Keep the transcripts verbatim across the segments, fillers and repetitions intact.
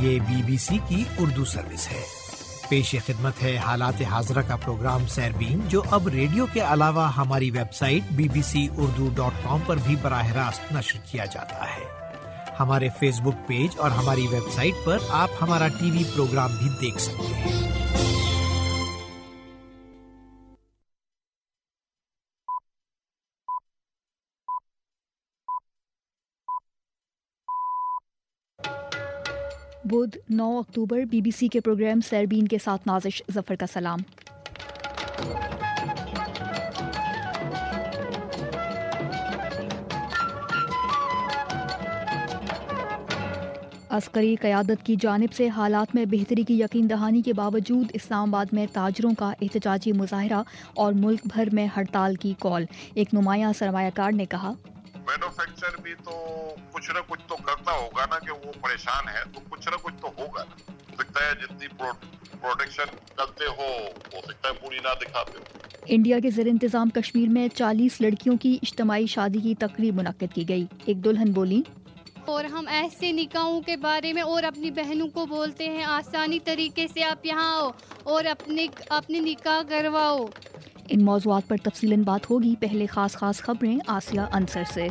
یہ B B سی کی Urdu service ہے۔ پیش خدمت ہے حالات حاضرہ کا پروگرام سیربین، جو اب ریڈیو کے علاوہ ہماری website B B C Urdu dot com پر بھی براہ راست نشر کیا جاتا ہے۔ ہمارے فیس بک پیج اور ہماری ویب سائٹ پر آپ ہمارا ٹی وی پروگرام بھی دیکھ سکتے ہیں۔ بدھ نو اکتوبر بی بی سی کے پروگرام سیربین کے ساتھ نازش ظفر کا سلام۔ عسکری قیادت کی جانب سے حالات میں بہتری کی یقین دہانی کے باوجود اسلام آباد میں تاجروں کا احتجاجی مظاہرہ اور ملک بھر میں ہڑتال کی کال۔ ایک نمایاں سرمایہ کار نے کہا، مینوفیکچر بھی تو کچھ نہ کچھ تو کرتا ہوگا نا، کہ وہ پریشان ہے تو کچھ نہ کچھ تو ہوگا نا۔ ہو سکتا ہے جتنی پروڈکشن کرتے ہو ہو سکتا ہے پوری نہ دکھاتے ہو۔ انڈیا کے زیر انتظام کشمیر میں چالیس لڑکیوں کی اجتماعی شادی کی تقریب منعقد کی گئی۔ ایک دلہن بولی، اور ہم ایسے نکاحوں کے بارے میں اور اپنی بہنوں کو بولتے ہیں آسانی طریقے سے آپ یہاں آؤ اور اپنے اپنے نکاح کرواؤ۔ ان موضوعات پر تفصیلاً بات ہوگی، پہلے خاص خاص خبریں آسیہ انصر سے۔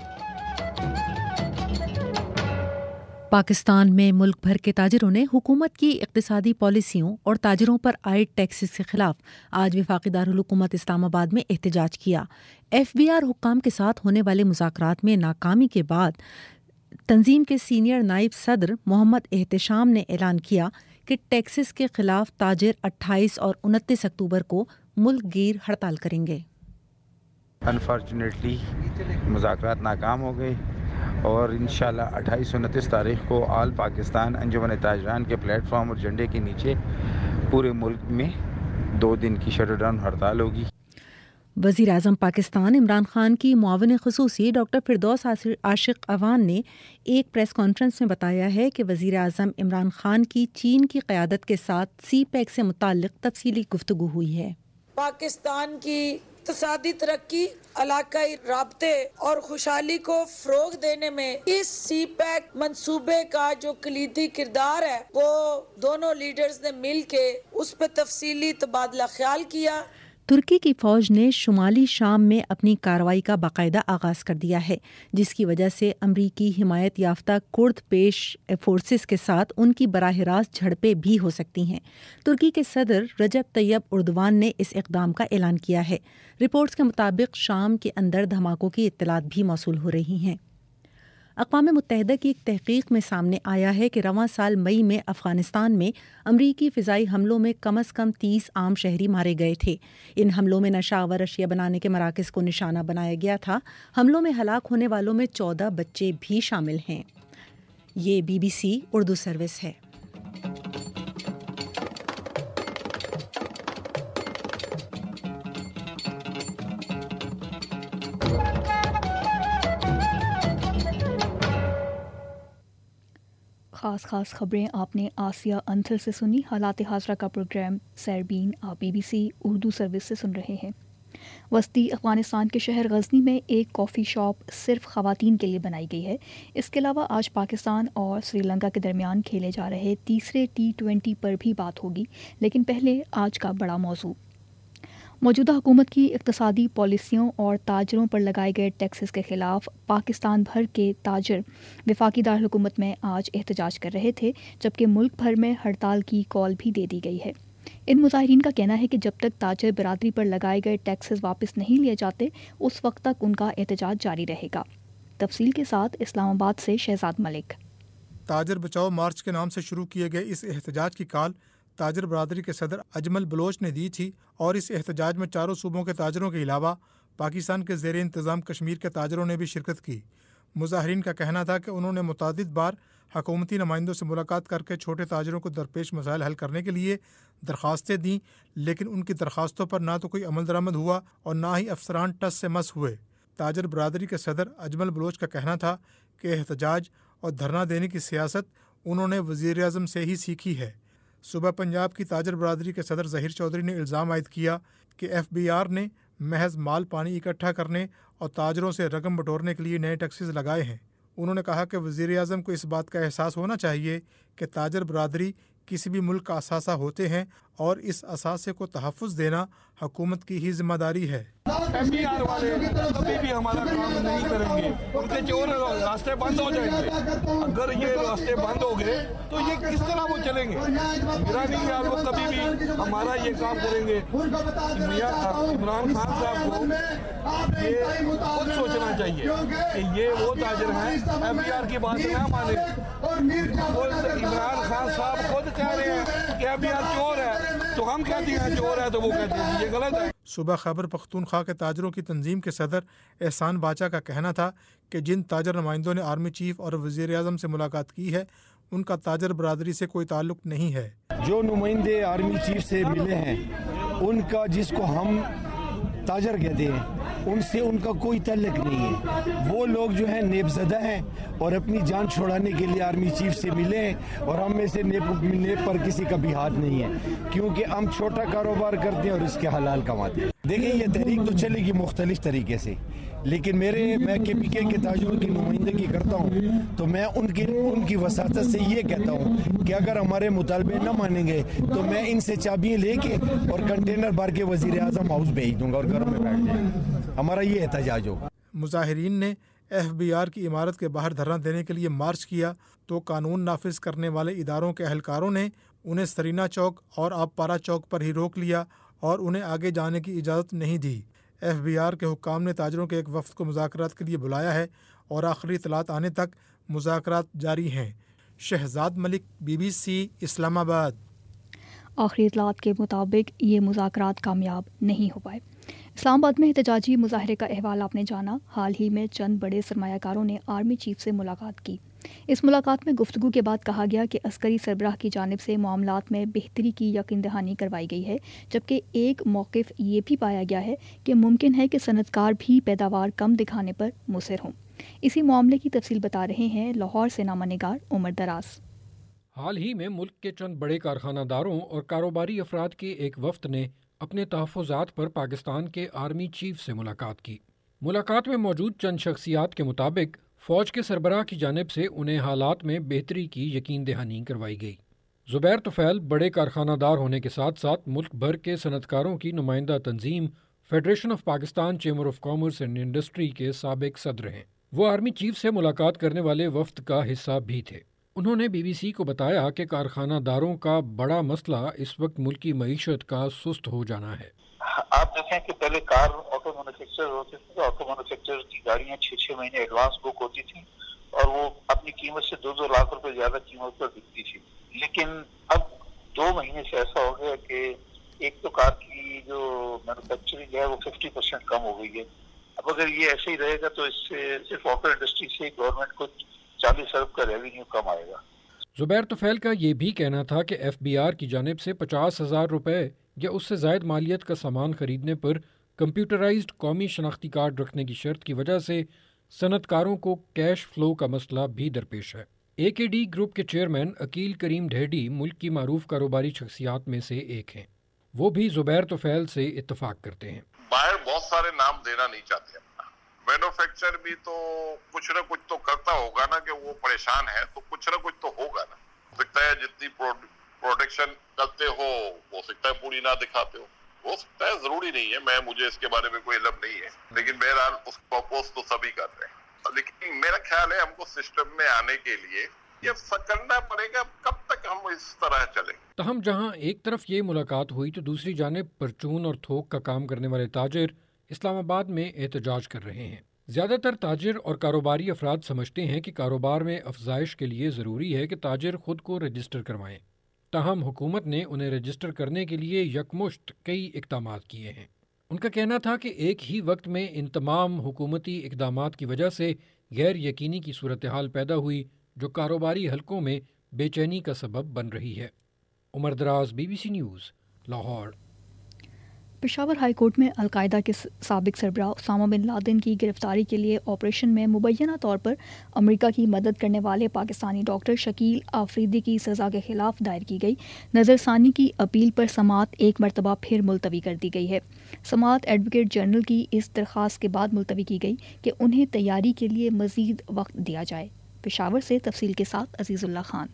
پاکستان میں ملک بھر کے تاجروں نے حکومت کی اقتصادی پالیسیوں اور تاجروں پر عائد ٹیکسز کے خلاف آج وفاقی دارالحکومت اسلام آباد میں احتجاج کیا۔ ایف بی آر حکام کے ساتھ ہونے والے مذاکرات میں ناکامی کے بعد تنظیم کے سینئر نائب صدر محمد احتشام نے اعلان کیا کہ ٹیکسز کے خلاف تاجر اٹھائیس اور انتیس اکتوبر کو ملک گیر ہڑتال کریں گے۔ انفارچونیٹلی مذاکرات ناکام ہو گئے اور انشاءاللہ اٹھائیس انتیس تاریخ کو آل پاکستان انجمن تاجران کے پلیٹ فارم اور جھنڈے کے نیچے پورے ملک میں دو دن کی شٹ ڈاؤن ہڑتال ہوگی۔ وزیر اعظم پاکستان عمران خان کی معاون خصوصی ڈاکٹر فردوس عاشق اعوان نے ایک پریس کانفرنس میں بتایا ہے کہ وزیر اعظم عمران خان کی چین کی قیادت کے ساتھ سی پیک سے متعلق تفصیلی گفتگو ہوئی ہے۔ پاکستان کی اقتصادی ترقی، علاقائی رابطے اور خوشحالی کو فروغ دینے میں اس سی پیک منصوبے کا جو کلیدی کردار ہے، وہ دونوں لیڈرز نے مل کے اس پہ تفصیلی تبادلہ خیال کیا۔ ترکی کی فوج نے شمالی شام میں اپنی کارروائی کا باقاعدہ آغاز کر دیا ہے، جس کی وجہ سے امریکی حمایت یافتہ کرد پیش فورسز کے ساتھ ان کی براہ راست جھڑپیں بھی ہو سکتی ہیں۔ ترکی کے صدر رجب طیب اردوان نے اس اقدام کا اعلان کیا ہے۔ رپورٹس کے مطابق شام کے اندر دھماکوں کی اطلاعات بھی موصول ہو رہی ہیں۔ اقوام متحدہ کی ایک تحقیق میں سامنے آیا ہے کہ رواں سال مئی میں افغانستان میں امریکی فضائی حملوں میں کم از کم تیس عام شہری مارے گئے تھے۔ ان حملوں میں نشہ آور اشیاء بنانے کے مراکز کو نشانہ بنایا گیا تھا۔ حملوں میں ہلاک ہونے والوں میں چودہ بچے بھی شامل ہیں۔ یہ B B C Urdu service ہے۔ خاص خاص خبریں آپ نے آسیہ انصر سے سنی۔ حالات حاضرہ کا پروگرام سیربین آپ B B C Urdu service سے سن رہے ہیں۔ وسطی افغانستان کے شہر غزنی میں ایک کافی شاپ صرف خواتین کے لیے بنائی گئی ہے۔ اس کے علاوہ آج پاکستان اور سری لنکا کے درمیان کھیلے جا رہے تیسرے ٹی ٹوینٹی پر بھی بات ہوگی، لیکن پہلے آج کا بڑا موضوع۔ موجودہ حکومت کی اقتصادی پالیسیوں اور تاجروں پر لگائے گئے ٹیکسز کے خلاف پاکستان بھر کے تاجر وفاقی دارالحکومت میں آج احتجاج کر رہے تھے، جبکہ ملک بھر میں ہڑتال کی کال بھی دے دی گئی ہے۔ ان مظاہرین کا کہنا ہے کہ جب تک تاجر برادری پر لگائے گئے ٹیکسز واپس نہیں لیے جاتے، اس وقت تک ان کا احتجاج جاری رہے گا۔ تفصیل کے ساتھ اسلام آباد سے شہزاد ملک۔ تاجر بچاؤ مارچ کے نام سے شروع کیے گئے اس احتجاج کی کال تاجر برادری کے صدر اجمل بلوچ نے دی تھی، اور اس احتجاج میں چاروں صوبوں کے تاجروں کے علاوہ پاکستان کے زیر انتظام کشمیر کے تاجروں نے بھی شرکت کی۔ مظاہرین کا کہنا تھا کہ انہوں نے متعدد بار حکومتی نمائندوں سے ملاقات کر کے چھوٹے تاجروں کو درپیش مسائل حل کرنے کے لیے درخواستیں دیں، لیکن ان کی درخواستوں پر نہ تو کوئی عمل درآمد ہوا اور نہ ہی افسران ٹس سے مس ہوئے۔ تاجر برادری کے صدر اجمل بلوچ کا کہنا تھا کہ احتجاج اور دھرنا دینے کی سیاست انہوں نے وزیر اعظم سے ہی سیکھی ہے۔ صوبہ پنجاب کی تاجر برادری کے صدر ظہیر چودھری نے الزام عائد کیا کہ ایف بی آر نے محض مال پانی اکٹھا کرنے اور تاجروں سے رقم بٹورنے کے لیے نئے ٹیکسز لگائے ہیں۔ انہوں نے کہا کہ وزیر اعظم کو اس بات کا احساس ہونا چاہیے کہ تاجر برادری کسی بھی ملک کا اثاثہ ہوتے ہیں اور اس اثاثے کو تحفظ دینا حکومت کی ہی ذمہ داری ہے۔ ایم بی آر والے کبھی بھی ہمارا کام نہیں کریں گے، ان کے چور راستے بند ہو جائیں گے۔ اگر یہ راستے بند ہو گئے تو یہ کس طرح وہ چلیں گے؟ میرا نہیں کہ وہ کبھی بھی ہمارا یہ کام کریں گے۔ عمران خان صاحب کو یہ خود سوچنا چاہیے کہ یہ وہ تاجر ہیں، ایم بی آر کی بات نہ مانے۔ عمران خان صاحب خود کہہ رہے ہیں کہ ایم بی آر چور ہے، تو ہم کہتے ہیں چور ہے تو وہ کہتے ہیں یہ غلط ہے۔ صوبہ خیبر پختونخوا کے تاجروں کی تنظیم کے صدر احسان باچا کا کہنا تھا کہ جن تاجر نمائندوں نے آرمی چیف اور وزیر اعظم سے ملاقات کی ہے ان کا تاجر برادری سے کوئی تعلق نہیں ہے۔ جو نمائندے آرمی چیف سے ملے ہیں ان کا، جس کو ہم تاجر کہتے ہیں، ان سے ان کا کوئی تعلق نہیں ہے۔ وہ لوگ جو ہیں نیب زدہ ہیں اور اپنی جان چھوڑانے کے لیے آرمی چیف سے ملے ہیں، اور ہم میں سے نیب نیب پر کسی کا بھی ہاتھ نہیں ہے، کیونکہ ہم چھوٹا کاروبار کرتے ہیں اور اس کے حلال کماتے ہیں۔ دیکھیں یہ تحریک تو چلے گی مختلف طریقے سے، لیکن میرے میں کے پی کے کے تاجروں کی نمائندگی کرتا ہوں تو میں ان کی ان کی وساطت سے یہ کہتا ہوں کہ اگر ہمارے مطالبے نہ مانیں گے تو میں ان سے چابیاں لے کے اور کنٹینر بھر کے وزیر اعظم ہاؤس بھیج دوں گا اور گھروں میں بیٹھ جائیں گے۔ ہمارا یہ احتجاج ہوگا۔ مظاہرین نے ایف بی آر کی عمارت کے باہر دھرنا دینے کے لیے مارچ کیا تو قانون نافذ کرنے والے اداروں کے اہلکاروں نے انہیں سرینا چوک اور آب پارا چوک پر ہی روک لیا اور انہیں آگے جانے کی اجازت نہیں دی۔ ایف بی آر کے حکام نے تاجروں کے ایک وفد کو مذاکرات کے لیے بلایا ہے اور آخری اطلاعات آنے تک مذاکرات جاری ہیں۔ Shahzad Malik, B B C, Islamabad. آخری اطلاعات کے مطابق یہ مذاکرات کامیاب نہیں ہو پائے۔ اسلام آباد میں احتجاجی مظاہرے کا احوال آپ نے جانا۔ حال ہی میں چند بڑے سرمایہ کاروں نے آرمی چیف سے ملاقات کی۔ اس ملاقات میں گفتگو کے بعد کہا گیا کہ عسکری سربراہ کی جانب سے معاملات میں بہتری کی یقین دہانی کروائی گئی ہے، جبکہ ایک موقف یہ بھی پایا گیا ہے کہ ممکن ہے کہ صنعت کار بھی پیداوار کم دکھانے پر مصر ہوں۔ اسی معاملے کی تفصیل بتا رہے ہیں لاہور سے نامہ نگار عمر دراز۔ حال ہی میں ملک کے چند بڑے کارخانہ داروں اور کاروباری افراد کے ایک وفد نے اپنے تحفظات پر پاکستان کے آرمی چیف سے ملاقات کی۔ ملاقات میں موجود چند شخصیات کے مطابق فوج کے سربراہ کی جانب سے انہیں حالات میں بہتری کی یقین دہانی کروائی گئی۔ زبیر طفیل بڑے کارخانہ دار ہونے کے ساتھ ساتھ ملک بھر کے صنعت کاروں کی نمائندہ تنظیم federation of Pakistan chamber of commerce and industry کے سابق صدر ہیں۔ وہ آرمی چیف سے ملاقات کرنے والے وفد کا حصہ بھی تھے۔ انہوں نے بی بی سی کو بتایا کہ کارخانہ داروں کا بڑا مسئلہ اس وقت ملکی معیشت کا سست ہو جانا ہے۔ آپ دیکھیں کہ پہلے کار آٹو مینوفیکچر ہوتے تھے، آٹو مینوفیکچر کی گاڑیاں چھ چھ مہینے ایڈوانس بک ہوتی تھیں اور وہ اپنی قیمت سے دو دو لاکھ روپے زیادہ قیمت پر بکتی تھی، لیکن اب دو مہینے سے ایسا ہو گیا کہ ایک تو کار کی جو مینوفیکچرنگ ہے وہ ففٹی پرسینٹ کم ہو گئی ہے۔ اب اگر یہ ایسے ہی رہے گا تو اس سے صرف آٹو انڈسٹری سے گورنمنٹ کو چالیس ارب کا ریونیو کم آئے گا۔ زبیر طفیل کا یہ بھی کہنا تھا کہ ایف بی آر کی جانب سے پچاس ہزار روپے یا اس سے زائد مالیت کا سامان خریدنے پر کمپیوٹرائزڈ قومی شناختی کارڈ رکھنے کی شرط کی وجہ سے صنعت کاروں کو کیش فلو کا مسئلہ بھی درپیش ہے۔ اے کے ڈی گروپ کے چیئرمین عقیل کریم ڈھیڈی ملک کی معروف کاروباری شخصیات میں سے ایک ہیں۔ وہ بھی زبیر طفیل سے اتفاق کرتے ہیں۔ باہر بہت سارے نام دینا نہیں چاہتے، مینوفیکچر بھی تو کچھ نہ کچھ تو کرتا ہوگا نا، کہ وہ پریشان ہے تو کچھ نہ کچھ تو ہوگا نا۔ ہو سکتا ہے جتنی پروڈکشن کرتے ہو ہو سکتا ہے پوری نہ دکھاتے ہو، ہو سکتا ہے، ضروری نہیں ہے، میں مجھے اس کے بارے میں کوئی علم نہیں ہے، لیکن بہرحال اس کو اپوز تو سبھی کر رہے ہیں۔ لیکن میرا خیال ہے ہم کو سسٹم میں آنے کے لیے یہ کرنا پڑے گا، کب تک ہم اس طرح چلیں۔ تاہم جہاں ایک طرف یہ ملاقات ہوئی تو دوسری جانب پرچون اور تھوک کا کام کرنے والے تاجر اسلام آباد میں احتجاج کر رہے ہیں۔ زیادہ تر تاجر اور کاروباری افراد سمجھتے ہیں کہ کاروبار میں افزائش کے لیے ضروری ہے کہ تاجر خود کو رجسٹر کروائیں، تاہم حکومت نے انہیں رجسٹر کرنے کے لیے یکمشت کئی اقدامات کیے ہیں۔ ان کا کہنا تھا کہ ایک ہی وقت میں ان تمام حکومتی اقدامات کی وجہ سے غیر یقینی کی صورتحال پیدا ہوئی جو کاروباری حلقوں میں بے چینی کا سبب بن رہی ہے۔ Umar Daraz, B B C news, Lahore. Peshawar high court میں القاعدہ کے سابق سربراہ اسامہ بن لادن کی گرفتاری کے لیے آپریشن میں مبینہ طور پر امریکہ کی مدد کرنے والے پاکستانی ڈاکٹر شکیل آفریدی کی سزا کے خلاف دائر کی گئی نظر ثانی کی اپیل پر سماعت ایک مرتبہ پھر ملتوی کر دی گئی ہے۔ سماعت ایڈوکیٹ جنرل کی اس درخواست کے بعد ملتوی کی گئی کہ انہیں تیاری کے لیے مزید وقت دیا جائے۔ پشاور سے تفصیل کے ساتھ عزیز اللہ خان۔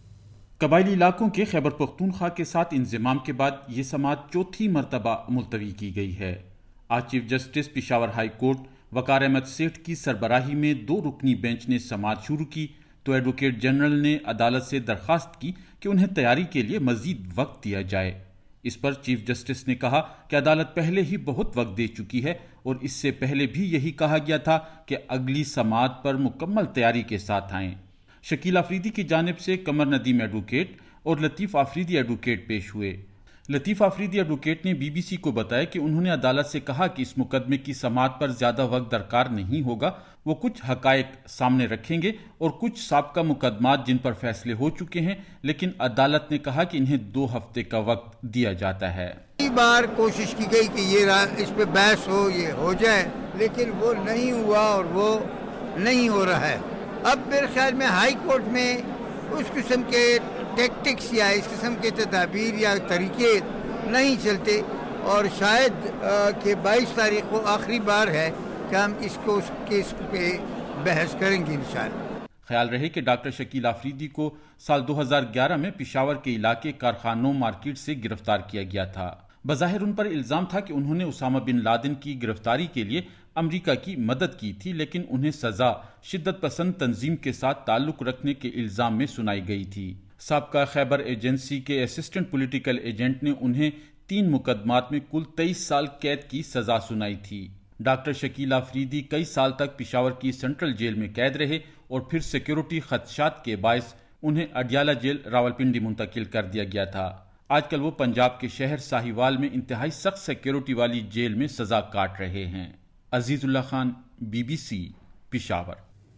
قبائلی علاقوں کے خیبر پختونخوا کے ساتھ انضمام کے بعد یہ سماعت چوتھی مرتبہ ملتوی کی گئی ہے۔ آج chief justice Peshawar high court Waqar Ahmad Seth کی سربراہی میں دو رکنی بینچ نے سماعت شروع کی تو ایڈوکیٹ جنرل نے عدالت سے درخواست کی کہ انہیں تیاری کے لیے مزید وقت دیا جائے۔ اس پر چیف جسٹس نے کہا کہ عدالت پہلے ہی بہت وقت دے چکی ہے اور اس سے پہلے بھی یہی کہا گیا تھا کہ اگلی سماعت پر مکمل تیاری کے ساتھ آئیں۔ شکیل آفریدی کی جانب سے قمر ندیم ایڈوکیٹ اور لطیف آفریدی ایڈوکیٹ پیش ہوئے۔ لطیف آفریدی ایڈوکیٹ نے بی بی سی کو بتایا کہ انہوں نے عدالت سے کہا کہ اس مقدمے کی سماعت پر زیادہ وقت درکار نہیں ہوگا، وہ کچھ حقائق سامنے رکھیں گے اور کچھ سابقہ مقدمات جن پر فیصلے ہو چکے ہیں، لیکن عدالت نے کہا کہ انہیں دو ہفتے کا وقت دیا جاتا ہے۔ کئی بار کوشش کی گئی کہ یہ اس پہ بحث ہو، یہ ہو جائے، لیکن وہ نہیں ہوا اور وہ نہیں ہو رہا ہے۔ اب میرے خیال میں ہائی کورٹ میں اس قسم کے ٹیکٹکس یا اس قسم کے تدابیر یا طریقے نہیں چلتے، اور شاید کہ بائیس تاریخ کو آخری بار ہے کہ ہم اس کو اس کیس پہ بحث کریں گے انشاءاللہ۔ خیال رہے کہ ڈاکٹر شکیل آفریدی کو سال دو ہزار گیارہ میں پشاور کے علاقے کارخانوں مارکیٹ سے گرفتار کیا گیا تھا۔ بظاہر ان پر الزام تھا کہ انہوں نے اسامہ بن لادن کی گرفتاری کے لیے امریکہ کی مدد کی تھی، لیکن انہیں سزا شدت پسند تنظیم کے ساتھ تعلق رکھنے کے الزام میں سنائی گئی تھی۔ سابقہ خیبر ایجنسی کے اسسٹنٹ پولیٹیکل ایجنٹ نے انہیں تین مقدمات میں کل تیئیس سال قید کی سزا سنائی تھی۔ ڈاکٹر شکیل آفریدی کئی سال تک پشاور کی سینٹرل جیل میں قید رہے اور پھر سیکیورٹی خدشات کے باعث انہیں اڈیالہ جیل راولپنڈی منتقل کر دیا گیا تھا۔ آج کل وہ پنجاب کے شہر ساہیوال میں انتہائی سخت سیکیورٹی والی جیل میں سزا کاٹ رہے ہیں۔ Azizullah Khan, B B C, Peshawar.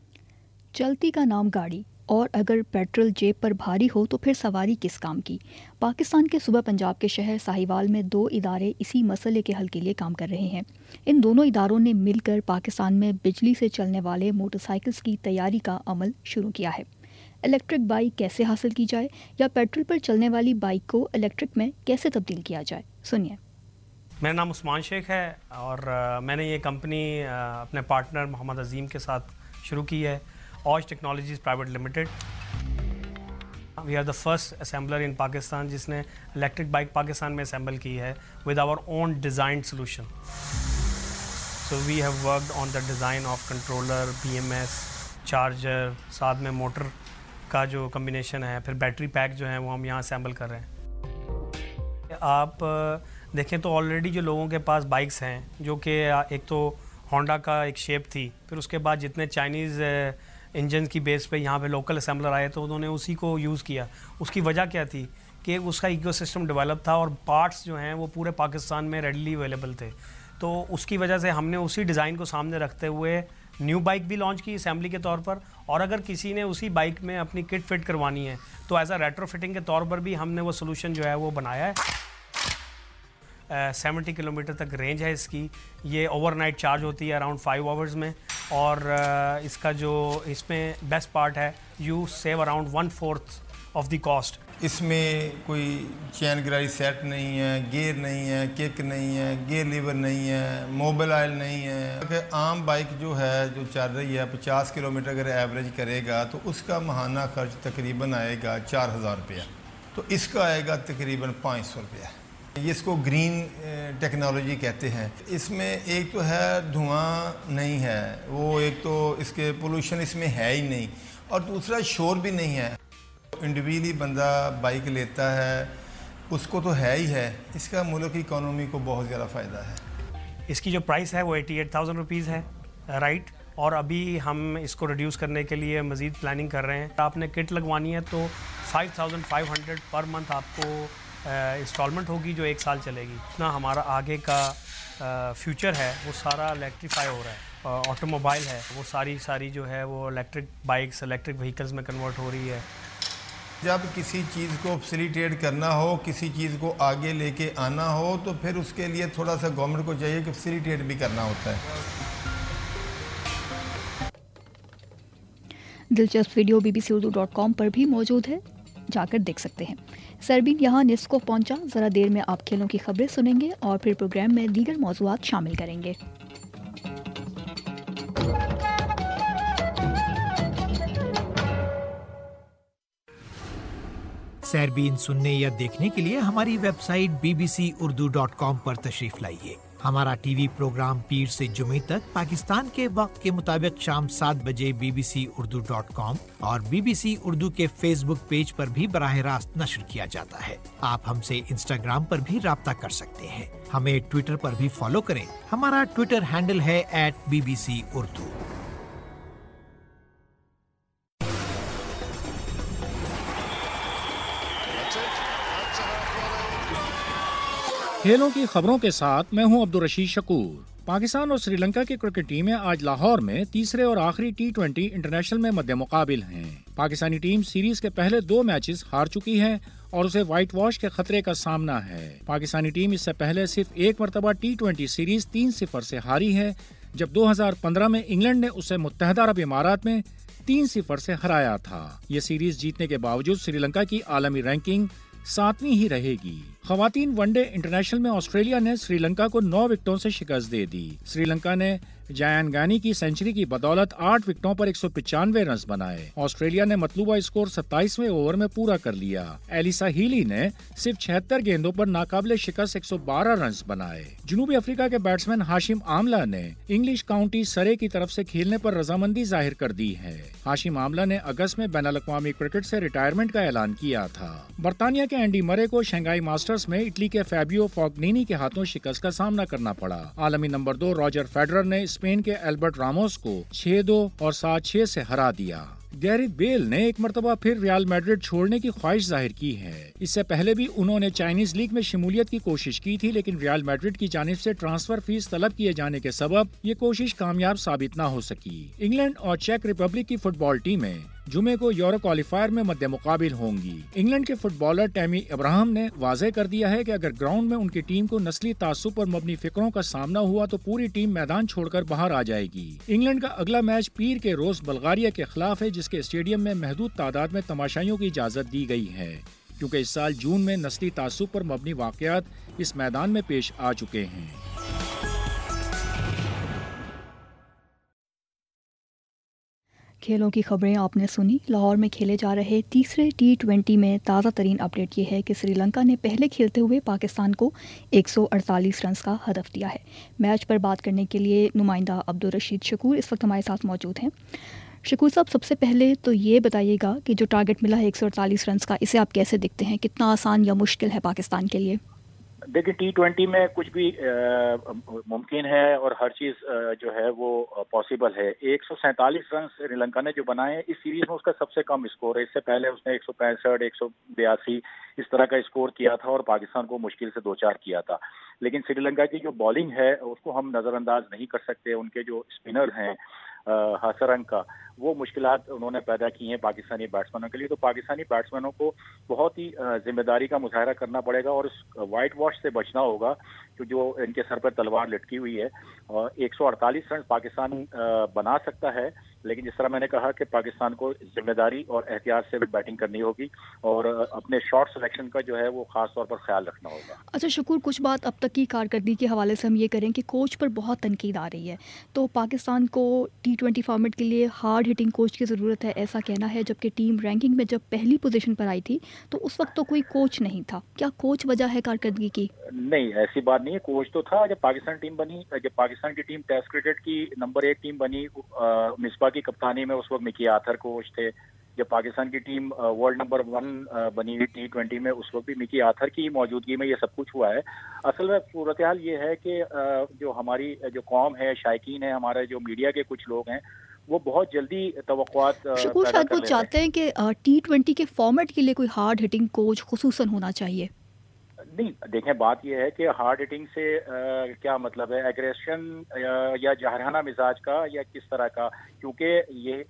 چلتی کا نام گاڑی، اور اگر پیٹرول جیب پر بھاری ہو تو پھر سواری کس کام کی؟ پاکستان کے صوبہ پنجاب کے شہر ساہیوال میں دو ادارے اسی مسئلے کے حل کے لیے کام کر رہے ہیں۔ ان دونوں اداروں نے مل کر پاکستان میں بجلی سے چلنے والے موٹر سائیکلز کی تیاری کا عمل شروع کیا ہے۔ الیکٹرک بائک کیسے حاصل کی جائے یا پیٹرول پر چلنے والی بائک کو الیکٹرک میں کیسے تبدیل کیا جائے، سنیے۔ میرا نام عثمان شیخ ہے اور میں نے یہ کمپنی اپنے پارٹنر محمد عظیم کے ساتھ شروع کی ہے، Auj technologies private limited. We are the first assembler in Pakistan جس نے الیکٹرک بائک پاکستان میں اسمبل کی ہے with our own designed solution. So we have worked on the design of controller, B M S, charger, ساتھ میں موٹر کا جو combination ہے، پھر بیٹری پیک جو ہیں وہ ہم یہاں اسمبل کر رہے ہیں۔ آپ دیکھیں تو آلریڈی جو لوگوں کے پاس بائکس ہیں، جو کہ ایک تو ہونڈا کا ایک شیپ تھی، پھر اس کے بعد جتنے چائنیز انجن کی بیس پہ یہاں پہ لوکل اسمبلر آئے تو انہوں نے اسی کو یوز کیا۔ اس کی وجہ کیا تھی کہ اس کا ایکو سسٹم ڈیولپ تھا اور پارٹس جو ہیں وہ پورے پاکستان میں ریڈلی اویلیبل تھے، تو اس کی وجہ سے ہم نے اسی ڈیزائن کو سامنے رکھتے ہوئے نیو بائک بھی لانچ کی اسمبلی کے طور پر، اور اگر کسی نے اسی بائک میں اپنی کٹ فٹ کروانی ہے تو ایز اے ریٹرو فٹنگ کے طور پر بھی ہم نے وہ سولوشن جو ہے وہ بنایا ہے۔ سیونٹی کلو میٹر تک رینج ہے اس کی، یہ اوور نائٹ چارج ہوتی ہے اراؤنڈ فائیو آورز میں، اور اس کا جو اس میں بیسٹ پارٹ ہے you save around one fourth of the cost. اس میں کوئی چین گراری سیٹ نہیں ہے، گیئر نہیں ہے، کک نہیں ہے، گیئر لیور نہیں ہے، موبل آئل نہیں ہے۔ کہ عام بائک جو ہے جو چل رہی ہے پچاس کلو میٹر اگر ایوریج کرے گا تو اس کا ماہانہ خرچ تقریباً آئے گا چار ہزار روپیہ، تو اس کا آئے گا تقریباً پانچ سو روپیہ۔ یہ اس کو گرین ٹیکنالوجی کہتے ہیں۔ اس میں ایک تو ہے دھواں نہیں ہے، وہ ایک تو اس کے پولوشن اس میں ہے ہی نہیں، اور دوسرا شور بھی نہیں ہے۔ انڈیویجلی بندہ بائک لیتا ہے اس کو تو ہے ہی ہے، اس کا ملک کی اکانومی کو بہت زیادہ فائدہ ہے۔ اس کی جو پرائس ہے وہ ایٹی ایٹ تھاؤزینڈ روپیز ہے، رائٹ، اور ابھی ہم اس کو ریڈیوس کرنے کے لیے مزید پلاننگ کر رہے ہیں۔ آپ نے کٹ لگوانی ہے تو five thousand five hundred per month آپ کو انسٹالمنٹ ہوگی جو ایک سال چلے گی۔ اتنا ہمارا آگے کا فیوچر ہے وہ سارا الیکٹریفائی ہو رہا ہے، آٹو موبائل ہے وہ ساری ساری جو ہے وہ الیکٹرک بائکس، الیکٹرک وہیکلز میں کنورٹ ہو رہی ہے۔ جب کسی چیز کو فیسیلیٹیٹ کرنا ہو، کسی چیز کو آگے لے کے آنا ہو تو پھر اس کے لیے تھوڑا سا گورنمنٹ کو چاہیے کہ فیسیلیٹیٹ بھی کرنا ہوتا ہے۔ دلچسپ video B B C Urdu dot com پر بھی موجود ہے، جا کر دیکھ سکتے ہیں۔ سربین یہاں نصف پہنچا، ذرا دیر میں آپ کھیلوں کی خبریں سنیں گے اور پھر پروگرام میں دیگر موضوعات شامل کریں گے۔ سیربین سننے یا دیکھنے کے لیے ہماری website B B C Urdu dot com پر تشریف لائیے۔ ہمارا ٹی وی پروگرام پیر سے جمعے تک پاکستان کے وقت کے مطابق شام سات بجے B B C Urdu dot com اور بی بی سی اردو کے فیس بک پیج پر بھی براہ راست نشر کیا جاتا ہے۔ آپ ہم سے انسٹاگرام پر بھی رابطہ کر سکتے ہیں۔ ہمیں ٹویٹر پر بھی فالو کریں، ہمارا ٹویٹر ہینڈل ہے at B B C Urdu. کھیلوں کی خبروں کے ساتھ میں ہوں عبدالرشید شکور۔ پاکستان اور سری لنکا کی کرکٹ ٹیمیں آج لاہور میں تیسرے اور آخری ٹی ٹوینٹی انٹرنیشنل میں مد مقابل ہیں۔ پاکستانی ٹیم سیریز کے پہلے دو میچز ہار چکی ہے اور اسے وائٹ واش کے خطرے کا سامنا ہے۔ پاکستانی ٹیم اس سے پہلے صرف ایک مرتبہ ٹی ٹوینٹی سیریز تین صفر سے ہاری ہے، جب دو ہزار پندرہ میں انگلینڈ نے اسے متحدہ عرب امارات میں تین صفر سے ہرایا تھا۔ یہ سیریز جیتنے کے باوجود سری لنکا کی عالمی رینکنگ ساتویں ہی رہے گی۔ خواتین ون ڈے انٹرنیشنل میں آسٹریلیا نے سری لنکا کو نو وکٹوں سے شکست دے دی۔ سری لنکا نے جیان گانی کی سینچری کی بدولت آٹھ وکٹوں پر ایک سو پچانوے رنز بنائے۔ آسٹریلیا نے مطلوبہ اسکور ستائیسویں اوور میں پورا کر لیا۔ ایلیسا ہیلی نے صرف چھہتر گیندوں پر ناقابل شکست ایک سو بارہ رنز بنائے۔ جنوبی افریقہ کے بیٹسمین ہاشم آملہ نے انگلش کاؤنٹی سرے کی طرف سے کھیلنے پر رضامندی ظاہر کر دی ہے۔ ہاشم آملہ نے اگست میں بین الاقوامی کرکٹ سے ریٹائرمنٹ کا اعلان کیا تھا۔ برطانیہ کے اینڈی مرے کو شنگھائی ماسٹرز میں اٹلی کے فیبیو فوگنینی کے ہاتھوں شکست کا سامنا کرنا پڑا۔ عالمی نمبر دو راجر فیڈرر نے اسپین کے البرٹ راموس کو چھ دو اور سات چھ سے ہرا دیا۔ گیرتھ بیل نے ایک مرتبہ پھر ریال میڈرڈ چھوڑنے کی خواہش ظاہر کی ہے۔ اس سے پہلے بھی انہوں نے چائنیز لیگ میں شمولیت کی کوشش کی تھی، لیکن ریال میڈرڈ کی جانب سے ٹرانسفر فیس طلب کیے جانے کے سبب یہ کوشش کامیاب ثابت نہ ہو سکی۔ انگلینڈ اور چیک ریپبلک کی فٹ بال ٹیمیں جمعے کو یورو کوالیفائر میں مد مقابل ہوں گی۔ انگلینڈ کے فٹ بالر ٹیمی ابراہم نے واضح کر دیا ہے کہ اگر گراؤنڈ میں ان کی ٹیم کو نسلی تعصب پر مبنی فکروں کا سامنا ہوا تو پوری ٹیم میدان چھوڑ کر باہر آ جائے گی۔ انگلینڈ کا اگلا میچ پیر کے روز بلغاریہ کے خلاف ہے، جس کے اسٹیڈیم میں محدود تعداد میں تماشائیوں کی اجازت دی گئی ہے، کیونکہ اس سال جون میں نسلی تعصب پر مبنی واقعات اس میدان میں پیش آ چکے ہیں۔ کھیلوں کی خبریں آپ نے سنی۔ لاہور میں کھیلے جا رہے تیسرے ٹی ٹوینٹی میں تازہ ترین اپڈیٹ یہ ہے کہ سری لنکا نے پہلے کھیلتے ہوئے پاکستان کو ایک سو اڑتالیس رنز کا ہدف دیا ہے۔ میچ پر بات کرنے کے لیے نمائندہ عبدالرشید شکور اس وقت ہمارے ساتھ موجود ہیں۔ شکور صاحب، سب سے پہلے تو یہ بتائیے گا کہ جو ٹارگٹ ملا ہے ایک سو اڑتالیس رنز کا، اسے آپ کیسے دیکھتے ہیں؟ کتنا آسان یا مشکل ہے پاکستان کے لیے؟ دیکھیں، ٹی ٹوینٹی میں کچھ بھی ممکن ہے اور ہر چیز جو ہے وہ پاسبل ہے۔ ایک سو سینتالیس رن سری لنکا نے جو بنائے ہیں اس سیریز میں اس کا سب سے کم اسکور ہے۔ اس سے پہلے اس نے ایک سو پینسٹھ ایک سو بیاسی اس طرح کا اسکور کیا تھا اور پاکستان کو مشکل سے دو چار کیا تھا۔ لیکن سری لنکا کی جو بالنگ ہے اس کو ہم نظر انداز نہیں کر سکتے۔ ان کے جو اسپنر ہیں ہاسرنگ کا، وہ مشکلات انہوں نے پیدا کی ہیں پاکستانی بیٹسمینوں کے لیے۔ تو پاکستانی بیٹسمینوں کو بہت ہی ذمہ داری کا مظاہرہ کرنا پڑے گا اور اس وائٹ واش سے بچنا ہوگا کہ جو ان کے سر پر تلوار لٹکی ہوئی ہے۔ اور ایک سو اڑتالیس رن پاکستان بنا سکتا ہے، لیکن جس طرح میں نے کہا کہ پاکستان کو ذمہ داری اور احتیاط سے بیٹنگ کرنی ہوگی اور اپنے شارٹ سلیکشن کا جو ہے وہ خاص طور پر خیال رکھنا ہوگا۔ اچھا شکور، کچھ بات اب تک کی کارکردگی کے حوالے سے ہم یہ کریں کہ کوچ پر بہت تنقید آ رہی ہے، تو پاکستان کو ٹی ٹوینٹی فارمیٹ کے لیے ہارڈ ہٹنگ کوچ کی ضرورت ہے ایسا کہنا ہے، جبکہ ٹیم رینکنگ میں جب پہلی پوزیشن پر آئی تھی تو اس وقت تو کوئی کوچ نہیں تھا۔ کیا کوچ وجہ ہے کارکردگی کی؟ نہیں، ایسی بات نہیں ہے، کوچ تو تھا۔ جب پاکستان ٹیم بنی، جب پاکستان کی ٹیم ٹیسٹ کرکٹ کی نمبر ایک ٹیم بنی، مصباح کی کپتانی میں اس وقت مکی آتھر کوچ تھے۔ جب پاکستان کی ٹیم ورلڈ نمبر ون بنی ٹی ٹوینٹی میں، اس وقت بھی مکی آتھر کی موجودگی میں یہ سب کچھ ہوا ہے۔ اصل میں صورتحال یہ ہے کہ جو ہماری جو قوم ہے، شائقین ہیں، ہمارے جو میڈیا کے کچھ لوگ ہیں، وہ بہت جلدی توقعات شکور شاید وہ چاہتے ہیں کہ ٹی ٹوینٹی کے فارمیٹ کے لیے کوئی ہارڈ ہٹنگ کوچ خصوصاً ہونا چاہیے۔ نہیں دیکھیں بات یہ ہے کہ ہارڈ ہٹنگ سے کیا مطلب ہے، ایگریشن یا جاہرانہ مزاج کا یا کس طرح کا، کیونکہ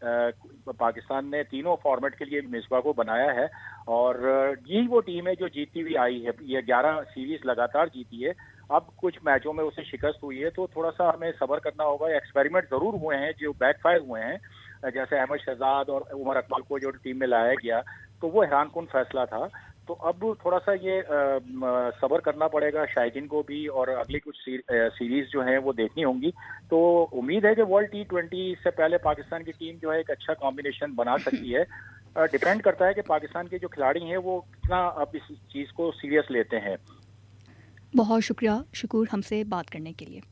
یہ پاکستان نے تینوں فارمیٹ کے لیے مصباح کو بنایا ہے اور یہی وہ ٹیم ہے جو جیتتی ہوئی آئی ہے، یہ گیارہ سیریز لگاتار جیتی ہے. اب کچھ میچوں میں اسے شکست ہوئی ہے تو تھوڑا سا ہمیں صبر کرنا ہوگا. ایکسپیریمنٹ ضرور ہوئے ہیں جو بیک فائر ہوئے ہیں، جیسے احمد شہزاد اور عمر اقبال کو جو ٹیم میں لایا گیا تو وہ حیران کن فیصلہ تھا. تو اب تھوڑا سا یہ صبر کرنا پڑے گا شائقین کو بھی، اور اگلی کچھ سیریز جو ہیں وہ دیکھنی ہوں گی. تو امید ہے کہ ورلڈ ٹی ٹوینٹی سے پہلے پاکستان کی ٹیم جو ہے ایک اچھا کمبینیشن بنا سکتی ہے. ڈیپینڈ کرتا ہے کہ پاکستان کے جو کھلاڑی ہیں وہ کتنا اب اس چیز کو سیریس لیتے ہیں. بہت شکریہ شکور ہم سے بات کرنے کے لیے.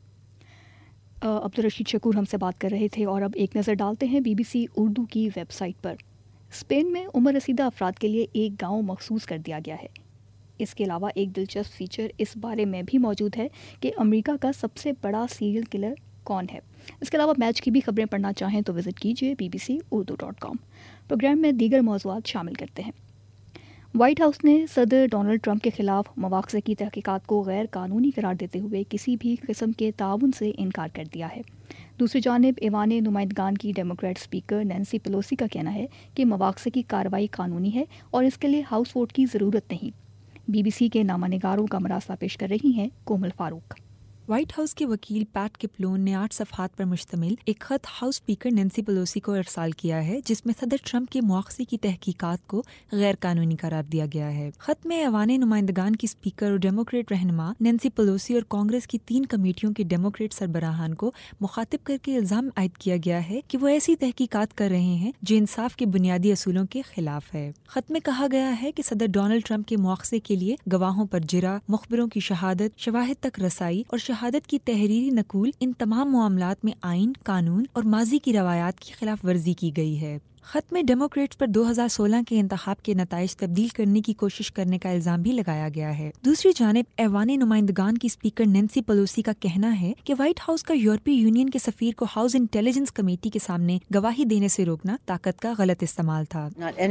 عبدالرشید شکور ہم سے بات کر رہے تھے. اور اب ایک نظر ڈالتے ہیں بی بی سی اردو کی ویب سائٹ پر. اسپین میں عمر رسیدہ افراد کے لیے ایک گاؤں مخصوص کر دیا گیا ہے. اس کے علاوہ ایک دلچسپ فیچر اس بارے میں بھی موجود ہے کہ امریکہ کا سب سے بڑا سیریل کلر کون ہے. اس کے علاوہ میچ کی بھی خبریں پڑھنا چاہیں تو وزٹ کیجیے B B C Urdu dot com. Programme میں دیگر موضوعات شامل کرتے ہیں. وائٹ ہاؤس نے صدر ڈونلڈ ٹرمپ کے خلاف مواخذے کی تحقیقات کو غیر قانونی قرار دیتے ہوئے کسی بھی قسم کے تعاون سے انکار کر دیا ہے. دوسری جانب ایوان نمائندگان کی ڈیموکریٹ اسپیکر نینسی پیلوسی کا کہنا ہے کہ مواخذے کی کارروائی قانونی ہے اور اس کے لیے ہاؤس ووٹ کی ضرورت نہیں. بی بی سی کے نامہ نگاروں کا مراسلہ پیش کر رہی ہیں کومل فاروق. وائٹ ہاؤس کے وکیل پیٹ کپلون نے آٹھ صفحات پر مشتمل ایک خط ہاؤس اسپیکر نینسی پیلوسی کو ارسال کیا ہے جس میں صدر ٹرمپ کے مواخذے کی تحقیقات کو غیر قانونی قرار دیا گیا ہے. خط میں ایوان نمائندگان کی اسپیکر اور ڈیموکریٹ رہنما نینسی پیلوسی اور کانگریس کی تین کمیٹیوں کے ڈیموکریٹ سربراہان کو مخاطب کر کے الزام عائد کیا گیا ہے کہ وہ ایسی تحقیقات کر رہے ہیں جو انصاف کے بنیادی اصولوں کے خلاف ہے. خط میں کہا گیا ہے کہ صدر ڈونلڈ ٹرمپ کے مواخذے کے لیے گواہوں پر جرح، مخبروں کی شہادت، شواہد تک رسائی اور شہادت کی تحریری نقول، ان تمام معاملات میں آئین، قانون اور ماضی کی روایات کی خلاف ورزی کی گئی ہے. خط میں ڈیموکریٹس پر دو ہزار سولہ کے انتخاب کے نتائج تبدیل کرنے کی کوشش کرنے کا الزام بھی لگایا گیا ہے. دوسری جانب ایوان نمائندگان کی اسپیکر نینسی پیلوسی کا کہنا ہے کہ وائٹ ہاؤس کا یورپی یونین کے سفیر کو ہاؤس انٹیلیجنس کمیٹی کے سامنے گواہی دینے سے روکنا طاقت کا غلط استعمال تھا.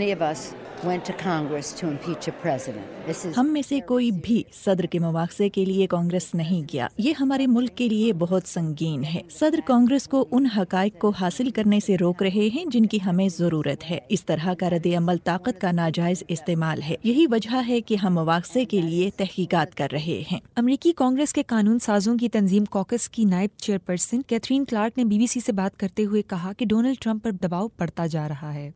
ہم میں سے کوئی بھی صدر کے مواخذے کے لیے کانگریس نہیں گیا. یہ ہمارے ملک کے لیے بہت سنگین ہے. صدر کانگریس کو ان حقائق کو حاصل کرنے سے روک رہے ہیں جن کی ہمیں ضرورت ہے. اس طرح کا رد عمل طاقت کا ناجائز استعمال ہے. یہی وجہ ہے کہ ہم مواخذے کے لیے تحقیقات کر رہے ہیں. امریکی کانگریس کے قانون سازوں کی تنظیم کوکس کی نائب چیئرپرسن کیتھرین کلارک نے بی بی سی سے بات کرتے ہوئے کہا کہ ڈونلڈ ٹرمپ پر دباؤ بڑھتا جا رہا ہے.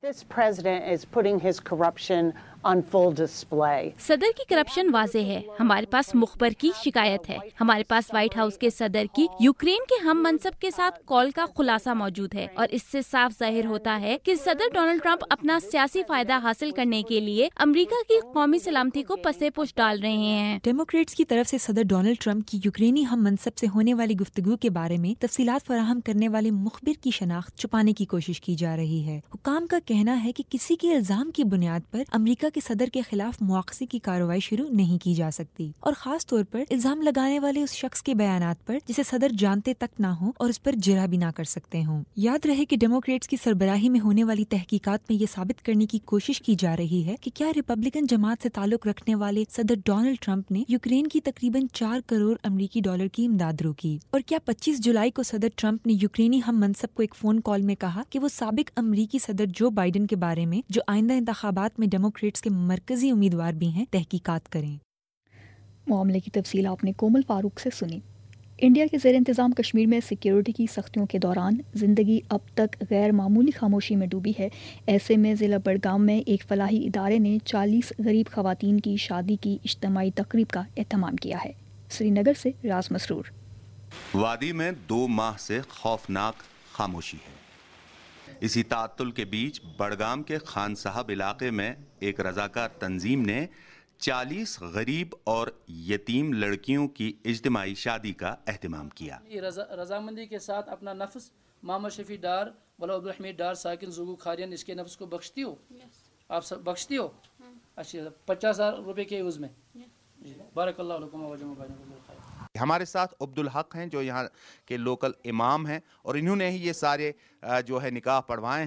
صدر کی کرپشن واضح ہے. ہمارے پاس مخبر کی شکایت ہے. ہمارے پاس وائٹ ہاؤس کے صدر کی یوکرین کے ہم منصب کے ساتھ کال کا خلاصہ موجود ہے اور اس سے صاف ظاہر ہوتا ہے کہ صدر ڈونلڈ ٹرمپ اپنا سیاسی فائدہ حاصل کرنے کے لیے امریکہ کی قومی سلامتی کو پسے پوش ڈال رہے ہیں. ڈیموکریٹس کی طرف سے صدر ڈونلڈ ٹرمپ کی یوکرینی ہم منصب سے ہونے والی گفتگو کے بارے میں تفصیلات فراہم کرنے والے مخبر کی شناخت چھپانے کی کوشش کی جا رہی ہے. حکام کا کہنا ہے کہ کسی کے الزام کی بنیاد پر امریکہ کے صدر کے خلاف مواخذے کی کارروائی شروع نہیں کی جا سکتی، اور خاص طور پر الزام لگانے والے اس شخص کے بیانات پر جسے صدر جانتے تک نہ ہوں اور اس پر جرح بھی نہ کر سکتے ہوں. یاد رہے کہ ڈیموکریٹس کی سربراہی میں ہونے والی تحقیقات میں یہ ثابت کرنے کی کوشش کی جا رہی ہے کہ کیا ریپبلکن جماعت سے تعلق رکھنے والے صدر ڈونلڈ ٹرمپ نے یوکرین کی تقریباً چار کروڑ امریکی ڈالر کی امداد روکی، اور کیا پچیس جولائی کو صدر ٹرمپ نے یوکرینی ہم منصب کو ایک فون کال میں کہا کہ وہ سابق امریکی صدر جو بائیڈن کے بارے میں، جو آئندہ انتخابات میں ڈیموکریٹس کے مرکزی امیدوار بھی ہیں، تحقیقات کریں. معاملے کی تفصیل آپ نے کومل فاروق سے سنی. انڈیا کے زیر انتظام کشمیر میں سیکیورٹی کی سختیوں کے دوران زندگی اب تک غیر معمولی خاموشی میں ڈوبی ہے. ایسے میں ضلع بڑگام میں ایک فلاحی ادارے نے چالیس غریب خواتین کی شادی کی اجتماعی تقریب کا اہتمام کیا ہے. سری نگر سے راز مسرور. وادی میں دو ماہ سے خوفناک خاموشی ہے. اسی تعطل کے بیچ بڑگام کے خان صاحب علاقے میں ایک رضاکار تنظیم نے چالیس غریب اور یتیم لڑکیوں کی اجتماعی شادی کا اہتمام کیا. رضامندی کے ساتھ اپنا نفس محمد شفیع ڈار ولا عبدالحمید ڈار ساکن زوگو کھاریان اس کے نفس کو بخشتی ہو؟ آپ سب بخشتی ہو؟ اچھا، پچاس ہزار روپے کے عوض میں. بارک اللہ لکم و جمع بینکم بالخیر. ہمارے ساتھ عبدالحق ہیں جو یہاں کے لوکل امام ہیں، اور انہوں نے ہی یہ سارے جو ہے نکاح پڑھوائے ہیں.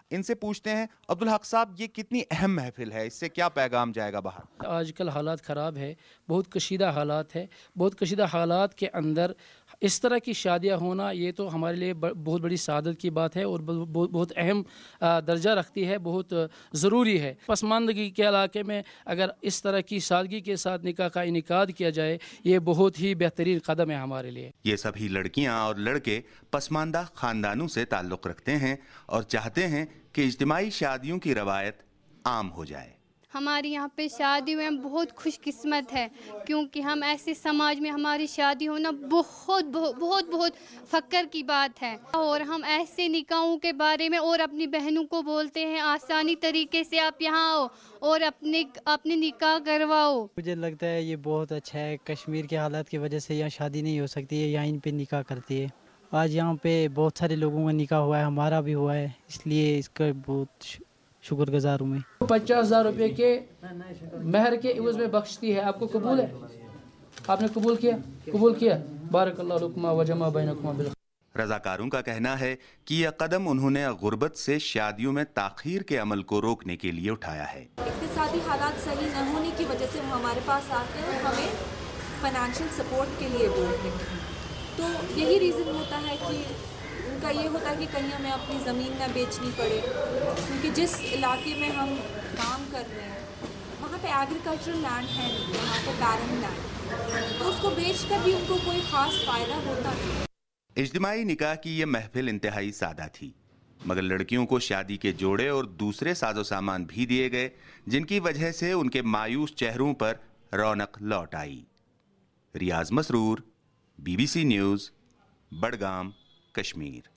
ان سے پوچھتے ہیں عبدالحق صاحب یہ کتنی اہم محفل ہے, اس سے کیا پیغام جائے گا باہر؟ آج کل حالات خراب ہے, بہت کشیدہ حالات ہے. بہت کشیدہ حالات کے اندر اس طرح کی شادیاں ہونا یہ تو ہمارے لیے بہت بڑی سعادت کی بات ہے اور بہت اہم درجہ رکھتی ہے, بہت ضروری ہے. پسماندگی کے علاقے میں اگر اس طرح کی سادگی کے ساتھ نکاح کا انعقاد کیا جائے یہ بہت ہی بہترین قدم ہے ہمارے لیے. یہ سبھی لڑکیاں اور لڑکے پسماندہ خاندانوں سے تعلق رکھتے ہیں اور چاہتے ہیں کہ اجتماعی شادیوں کی روایت عام ہو جائے. ہماری یہاں پہ شادی میں بہت خوش قسمت ہے کیونکہ ہم ایسے سماج میں ہماری شادی ہونا بہت بہت بہت بہت فخر کی بات ہے. اور ہم ایسے نکاحوں کے بارے میں اور اپنی بہنوں کو بولتے ہیں آسانی طریقے سے آپ یہاں آؤ اور اپنے اپنے نکاح کرواؤ. مجھے لگتا ہے یہ بہت اچھا ہے. کشمیر کے حالات کی وجہ سے یہاں شادی نہیں ہو سکتی ہے, یہاں ان پہ نکاح کرتی ہے. آج یہاں پہ بہت سارے لوگوں کا نکاح ہوا ہے, ہمارا بھی ہوا ہے, اس لیے اس کا بہت شکر گزار ہوں میں. پچاس ہزار روپے کے مہر کے عوض میں بخشتی ہے. آپ کو قبول ہے؟ آپ نے قبول کیا؟ قبول کیا. بارک اللہ لکما وجمع بینکما بالخیر. رضاکاروں کا کہنا ہے کہ یہ قدم انہوں نے غربت سے شادیوں میں تاخیر کے عمل کو روکنے کے لیے اٹھایا ہے. اقتصادی حالات صحیح نہ ہونے کی وجہ سے وہ ہمارے پاس آتے ہیں اور ہمیں فائنینشیل سپورٹ کے لیے بولتے ہیں. تو یہی ریزن ہوتا ہے کہ ان کا یہ ہوتا ہے کہ کہیں ہمیں اپنی زمین نہ بیچنی پڑے, کیونکہ جس علاقے میں ہم کام کر رہے ہیں وہاں پہ ایگریکلچرل لینڈ ہے نہیں, وہاں پہ بیرن لینڈ, تو اس کو بیچ کر بھی ان کو کوئی خاص فائدہ ہوتا نہیں. اجتماعی نکاح کی یہ محفل انتہائی سادہ تھی, مگر لڑکیوں کو شادی کے جوڑے اور دوسرے ساز و سامان بھی دیے گئے جن کی وجہ سے ان کے مایوس چہروں پر رونق لوٹ آئی. Riaz Masroor, B B C news, Budgam, Kashmir.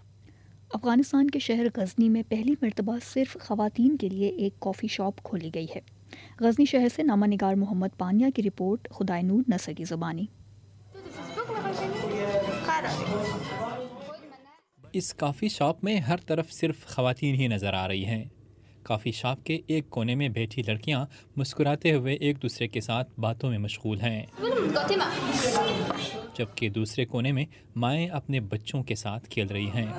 Afghanistan کے شہر غزنی میں پہلی مرتبہ صرف خواتین کے لیے ایک کافی شاپ کھولی گئی ہے. غزنی شہر سے نامہ نگار محمد پانیہ کی رپورٹ. خدائے نور نصر کی زبانی. اس کافی شاپ میں ہر طرف صرف خواتین ہی نظر آ رہی ہیں. کافی شاپ کے ایک کونے میں بیٹھی لڑکیاں مسکراتے ہوئے ایک دوسرے کے ساتھ باتوں میں مشغول ہیں, جبکہ دوسرے کونے میں مائیں اپنے بچوں کے ساتھ کھیل رہی ہیں.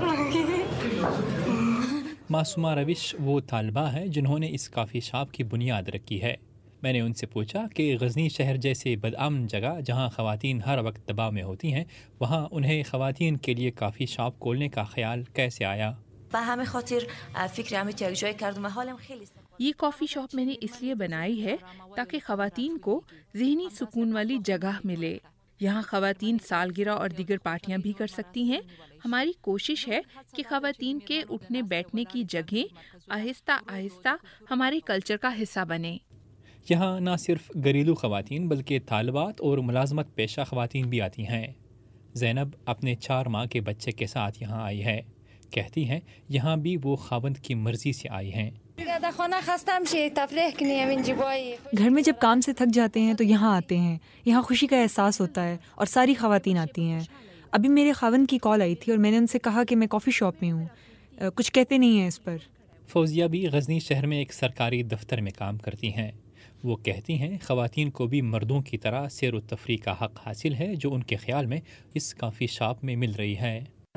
معصومہ روش وہ طالبہ ہیں جنہوں نے اس کافی شاپ کی بنیاد رکھی ہے. میں نے ان سے پوچھا کہ غزنی شہر جیسے بدامن جگہ جہاں خواتین ہر وقت دباؤ میں ہوتی ہیں, وہاں انہیں خواتین کے لیے کافی شاپ کھولنے کا خیال کیسے آیا. یہ کافی شاپ میں نے اس لیے بنائی ہے تاکہ خواتین کو ذہنی سکون والی جگہ ملے. یہاں خواتین سالگرہ اور دیگر پارٹیاں بھی کر سکتی ہیں. ہماری کوشش ہے کہ خواتین کے اٹھنے بیٹھنے کی جگہیں آہستہ آہستہ ہمارے کلچر کا حصہ بنیں. یہاں نہ صرف گھریلو خواتین بلکہ طالبات اور ملازمت پیشہ خواتین بھی آتی ہیں. زینب اپنے چار ماہ کے بچے کے ساتھ یہاں آئی ہے. کہتی ہیں یہاں بھی وہ خاوند کی مرضی سے آئی ہیں. گھر میں جب کام سے تھک جاتے ہیں تو یہاں آتے ہیں. یہاں خوشی کا احساس ہوتا ہے اور ساری خواتین آتی ہیں. ابھی میرے خاوند کی کال آئی تھی اور میں نے ان سے کہا کہ میں کافی شاپ میں ہوں. کچھ کہتے نہیں ہیں اس پر. فوزیہ بھی غزنی شہر میں ایک سرکاری دفتر میں کام کرتی ہیں. وہ کہتی ہیں خواتین کو بھی مردوں کی طرح سیر و تفریح کا حق حاصل ہے جو ان کے خیال میں اس کافی شاپ میں مل رہی ہے.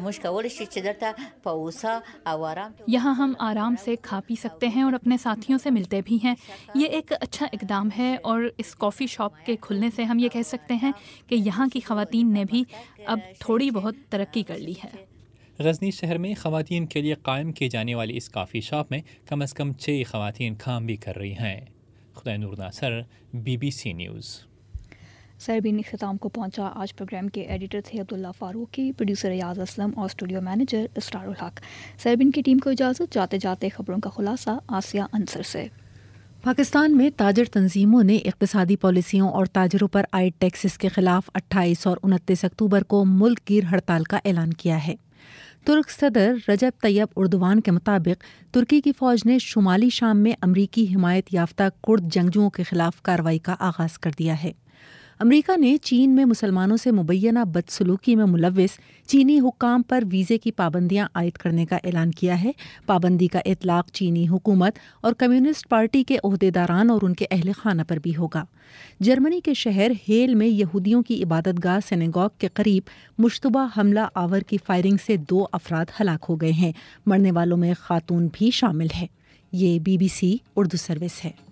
یہاں ہم آرام سے کھا پی سکتے ہیں اور اپنے ساتھیوں سے ملتے بھی ہیں. یہ ایک اچھا اقدام ہے اور اس کافی شاپ کے کھلنے سے ہم یہ کہہ سکتے ہیں کہ یہاں کی خواتین نے بھی اب تھوڑی بہت ترقی کر لی ہے. غزنی شہر میں خواتین کے لیے قائم کی جانے والی اس کافی شاپ میں کم از کم چھ خواتین کام بھی کر رہی ہیں. Khudai Noor Nasir, B B C news. Sairbeen اختتام کو پہنچا. آج پروگرام کے ایڈیٹر تھے عبداللہ فاروقی, پروڈیوسر ریاض اسلم اور اسٹوڈیو مینیجر اسرار الحق. سربین کی ٹیم کو اجازت. جاتے جاتے خبروں کا خلاصہ آسیہ انصر سے. پاکستان میں تاجر تنظیموں نے اقتصادی پالیسیوں اور تاجروں پر عائد ٹیکسز کے خلاف اٹھائیس اور انتیس اکتوبر کو ملک گیر ہڑتال کا اعلان کیا ہے. ترک صدر رجب طیب اردوان کے مطابق ترکی کی فوج نے شمالی شام میں امریکی حمایت یافتہ کرد جنگجوؤں کے خلاف کارروائی کا آغاز کر دیا ہے. امریکہ نے چین میں مسلمانوں سے مبینہ بدسلوکی میں ملوث چینی حکام پر ویزے کی پابندیاں عائد کرنے کا اعلان کیا ہے۔ پابندی کا اطلاق چینی حکومت اور کمیونسٹ پارٹی کے عہدیداران اور ان کے اہل خانہ پر بھی ہوگا۔ جرمنی کے شہر ہیل میں یہودیوں کی عبادت گاہ سینیگوگ کے قریب مشتبہ حملہ آور کی فائرنگ سے دو افراد ہلاک ہو گئے ہیں۔ مرنے والوں میں خاتون بھی شامل ہے۔ یہ B B C Urdu service ہے۔